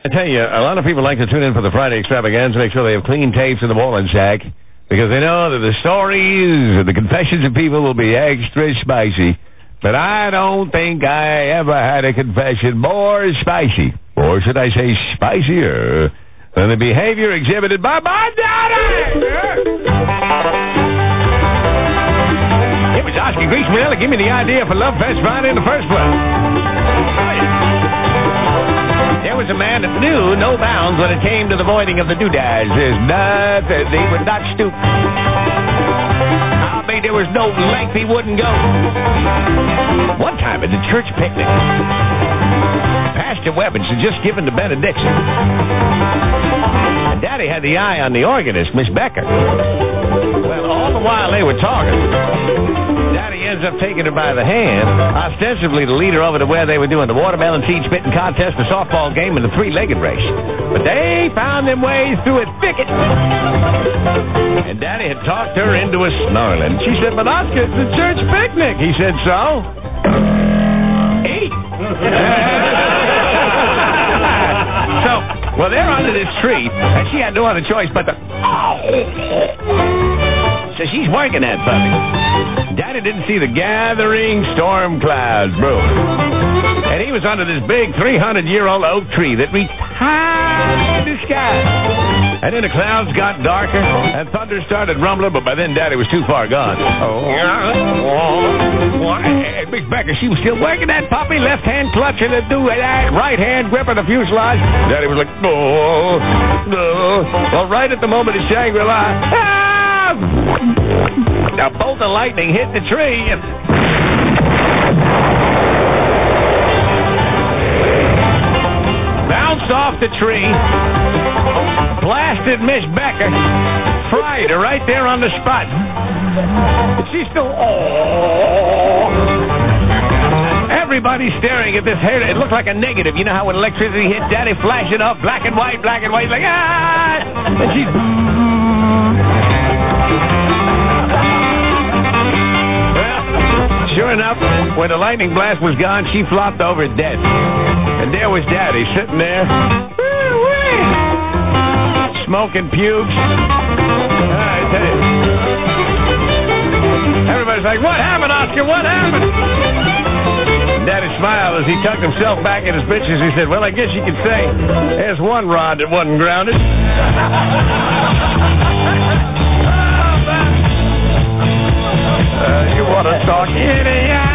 I tell you, a lot of people like to tune in for the Friday extravaganza, make sure they have clean tapes in the ball and sack, because they know that the stories and the confessions of people will be extra spicy. But I don't think I ever had a confession more spicy, or should I say spicier, than the behavior exhibited by my daddy! It was Oscar Greaseman that gave me the idea for Love Fest Friday in the first place. There was a man that knew no bounds when it came to the voiding of the doodads. There's nothing he would not stoop. I mean, there was no length he wouldn't go. One time at the church picnic, Pastor Webbins had just given the benediction. And Daddy had the eye on the organist, Miss Becker. Well, all the while they were talking, Daddy ends up taking her by the hand, ostensibly to lead her over to where they were doing the watermelon seed spitting contest, the softball game, and the three-legged race. But they found them ways through a thicket. And Daddy had talked her into a snarling. She said, "But Oscar, it's the church picnic." He said, "So?" Eat. Well, they're under this tree, and she had no other choice but to... So she's working that puppy. Daddy didn't see the gathering storm clouds brewing. And he was under this big 300-year-old oak tree that reached high in the sky. And then the clouds got darker, and thunder started rumbling, but by then Daddy was too far gone. And Miss Becker, she was still working that puppy, left hand clutching the do-that, right hand gripping the fuselage. Daddy was like, oh, no. Well, right at the moment of Shangri-La, a bolt of lightning hit the tree and bounced off the tree, blasted Miss Becker, fried her right there on the spot. She's still, everybody's staring at this hair. It looked like a negative. You know how when electricity hit, Daddy flashing up, black and white, like, ah! And she's... Sure enough, when the lightning blast was gone, she flopped over dead. And there was Daddy sitting there, smoking pubes. I tell you. Everybody's like, "What happened, Oscar? What happened?" And Daddy smiled as he tucked himself back in his bitches. He said, "Well, I guess you could say there's one rod that wasn't grounded." You want to talk idiot?